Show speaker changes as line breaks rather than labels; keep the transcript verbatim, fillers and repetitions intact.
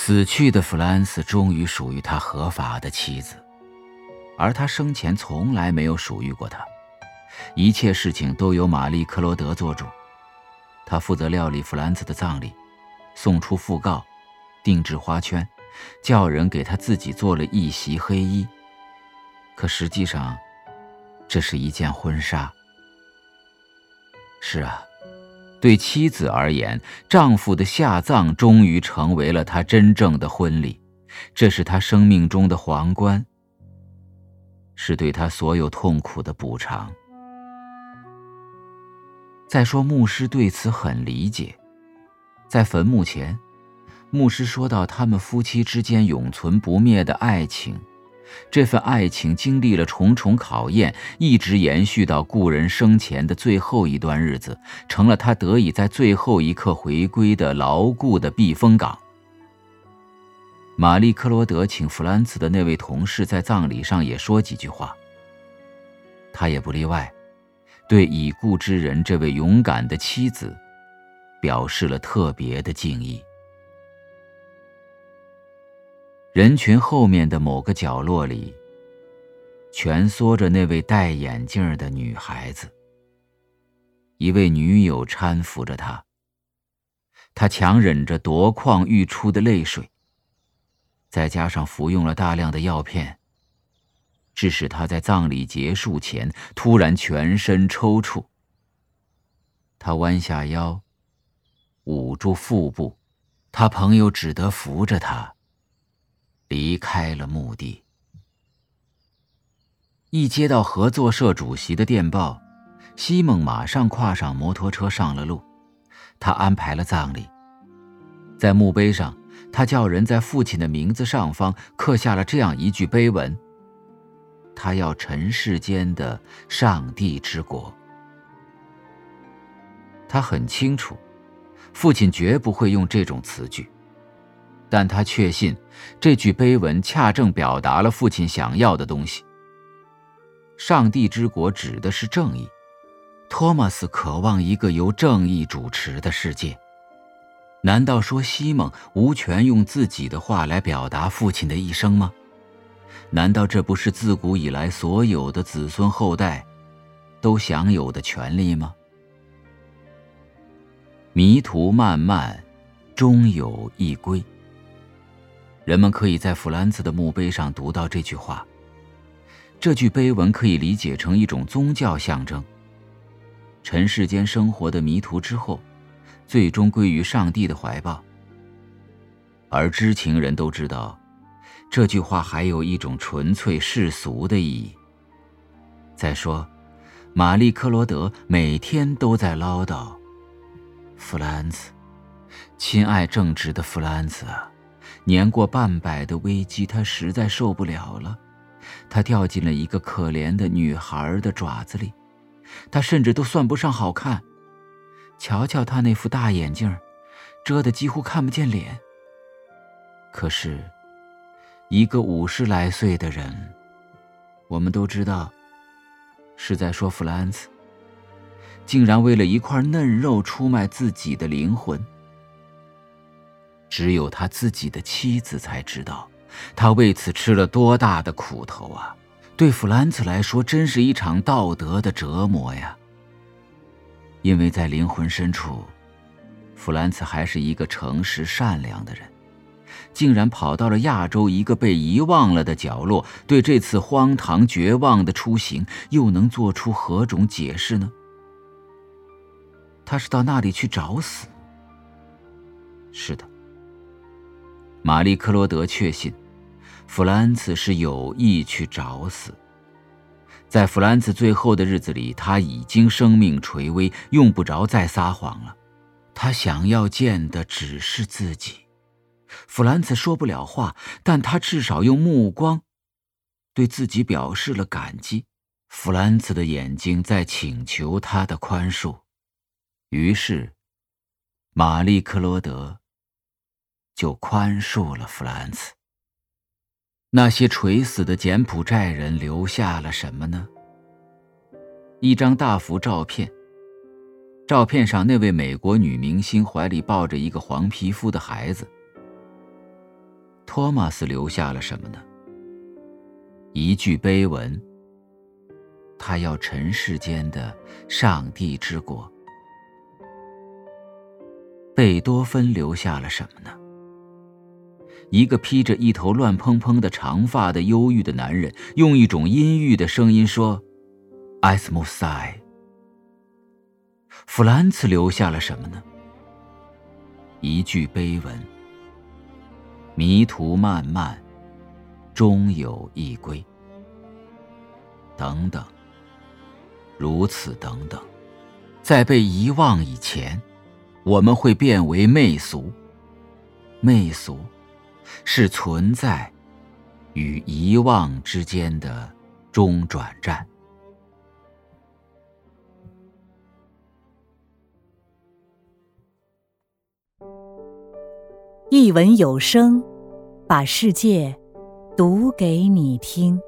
死去的弗兰茨终于属于他合法的妻子，而他生前从来没有属于过她。一切事情都由玛丽·克罗德做主，他负责料理弗兰茨的葬礼，送出讣告，定制花圈，叫人给他自己做了一袭黑衣。可实际上，这是一件婚纱。是啊，对妻子而言，丈夫的下葬终于成为了她真正的婚礼，这是她生命中的皇冠，是对她所有痛苦的补偿。再说牧师对此很理解，在坟墓前，牧师说到他们夫妻之间永存不灭的爱情，这份爱情经历了重重考验，一直延续到故人生前的最后一段日子，成了他得以在最后一刻回归的牢固的避风港。玛丽·克罗德请弗兰茨的那位同事在葬礼上也说几句话，他也不例外，对已故之人这位勇敢的妻子表示了特别的敬意。人群后面的某个角落里，蜷缩着那位戴眼镜的女孩子。一位女友搀扶着她，她强忍着夺眶欲出的泪水，再加上服用了大量的药片，致使她在葬礼结束前突然全身抽搐。她弯下腰，捂住腹部，她朋友只得扶着她离开了墓地。一接到合作社主席的电报，西蒙马上跨上摩托车上了路。他安排了葬礼，在墓碑上，他叫人在父亲的名字上方刻下了这样一句碑文：他要尘世间的上帝之国。他很清楚，父亲绝不会用这种词句，但他确信这句碑文恰正表达了父亲想要的东西。上帝之国指的是正义，托马斯渴望一个由正义主持的世界。难道说西蒙无权用自己的话来表达父亲的一生吗？难道这不是自古以来所有的子孙后代都享有的权利吗？迷途漫漫，终有一归。人们可以在弗兰茨的墓碑上读到这句话。这句碑文可以理解成一种宗教象征。尘世间生活的迷途之后，最终归于上帝的怀抱。而知情人都知道，这句话还有一种纯粹世俗的意义。再说，玛丽·克罗德每天都在唠叨：弗兰茨，亲爱正直的弗兰茨啊，年过半百的危机他实在受不了了，他掉进了一个可怜的女孩的爪子里，他甚至都算不上好看。瞧瞧他那副大眼镜，遮得几乎看不见脸。可是一个五十来岁的人，我们都知道是在说弗兰茨，竟然为了一块嫩肉出卖自己的灵魂。只有他自己的妻子才知道，他为此吃了多大的苦头啊！对弗兰茨来说，真是一场道德的折磨呀。因为在灵魂深处，弗兰茨还是一个诚实善良的人，竟然跑到了亚洲一个被遗忘了的角落，对这次荒唐绝望的出行又能做出何种解释呢？他是到那里去找死？是的，玛丽·克罗德确信弗兰茨是有意去找死。在弗兰茨最后的日子里，他已经生命垂危，用不着再撒谎了。他想要见的只是自己。弗兰茨说不了话，但他至少用目光对自己表示了感激。弗兰茨的眼睛在请求他的宽恕。于是玛丽·克罗德就宽恕了弗兰茨。那些垂死的柬埔寨人留下了什么呢？一张大幅照片，照片上那位美国女明星怀里抱着一个黄皮肤的孩子。 托马斯留下了什么呢？一句碑文，他要尘世间的上帝之国。贝多芬留下了什么呢？一个披着一头乱蓬蓬的长发的忧郁的男人，用一种阴郁的声音说：埃斯莫塞。弗兰茨留下了什么呢？一句碑文，迷途漫漫，终有一归。等等，如此等等，在被遗忘以前，我们会变为媚俗。媚俗是存在与遗忘之间的中转站。
一文有声，把世界读给你听。